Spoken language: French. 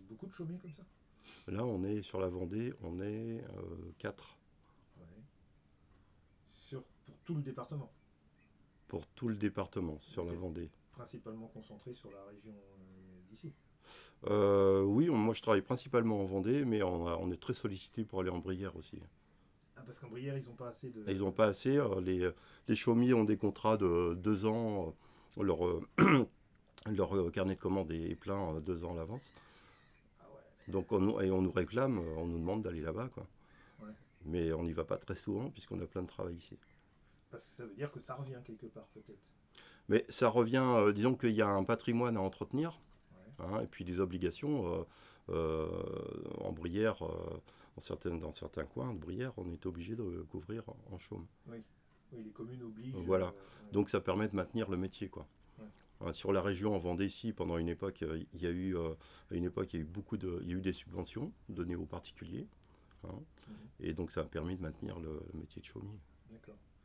beaucoup de chaumiers comme ça? Là, on est sur la Vendée, on est 4 Ouais. Pour tout le département. pour tout le département Et sur la c'est Vendée. principalement concentré sur la région d'ici. Oui, moi je travaille principalement en Vendée, mais on est très sollicité pour aller en Brière aussi. Ah, parce qu'en Brière, ils n'ont pas assez Et ils de. n'ont pas assez. Les chaumiers ont des contrats de 2 ans. Leur, leur carnet de commandes est plein 2 ans à l'avance. Ah ouais, Donc et on nous réclame, on nous demande d'aller là-bas, quoi. ouais. Mais on n'y va pas très souvent puisqu'on a plein de travail ici. Parce que ça veut dire que ça revient quelque part, peut-être. Mais ça revient, disons qu'il y a un patrimoine à entretenir, Ouais. hein, et puis des obligations. En Brière, dans certains coins de Brière, on est obligé de couvrir en chaume. Oui. Oui, les communes obligent. Voilà. Ouais. Donc ça permet de maintenir le métier, quoi. Ouais. Sur la région, en Vendée, ici, pendant une époque, il y a eu il y a eu des subventions données aux particuliers, hein, Mhm. et donc ça a permis de maintenir le métier de chaumier. D'accord.